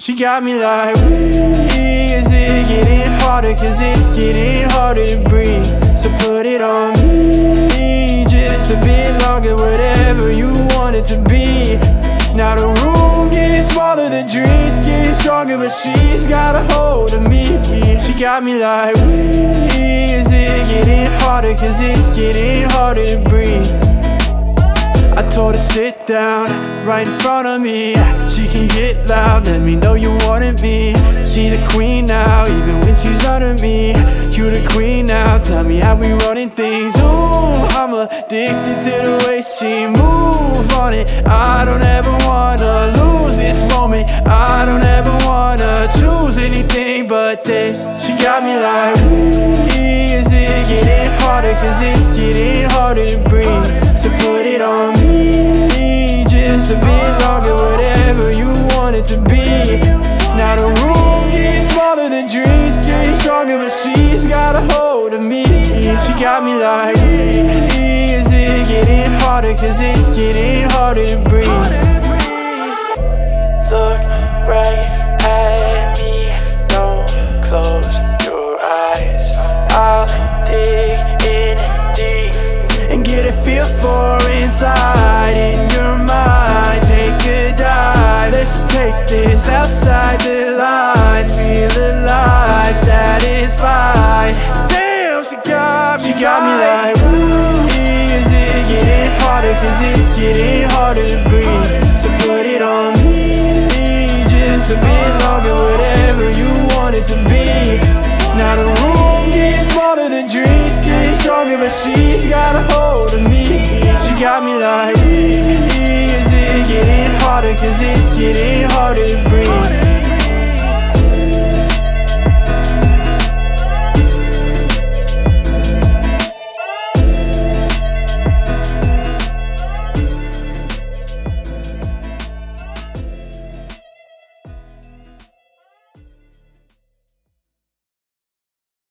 She got me like, is it getting harder? Cause it's getting harder to breathe. So put it on me, just a bit longer, whatever you want it to be. Now the room gets smaller, the dreams get stronger, but she's got a hold of me. She got me like, is it getting harder? Cause it's getting harder to breathe. I told her sit down, right in front of me. She can get loud, let me know you wanted me. She the queen now, even when she's under me. You the queen now, tell me how we running things. Ooh, I'm addicted to the way she move on it. I don't ever wanna lose this moment. I don't ever wanna choose anything but this. She got me like, is it getting harder? Cause it's getting harder to breathe. So put it on me, just a bit longer, whatever you want it to be. Now the room gets smaller, the dreams get stronger, but she's got a hold of me. She got me like, is it getting harder? Cause it's getting harder to breathe. Look right at me, don't close your eyes. I'll dig in deep and get a feel for inside in your mind. Take a dive, let's take this outside the lines. Feel alive, satisfied. Damn, she got me like, is it getting harder? Cause it's getting harder to breathe. So put it on me, just a bit longer, whatever you want it to be. Now the room gets smaller, the dreams get stronger, but she's got a hold of me. She got me like, is it getting harder? Cause it's getting harder to breathe.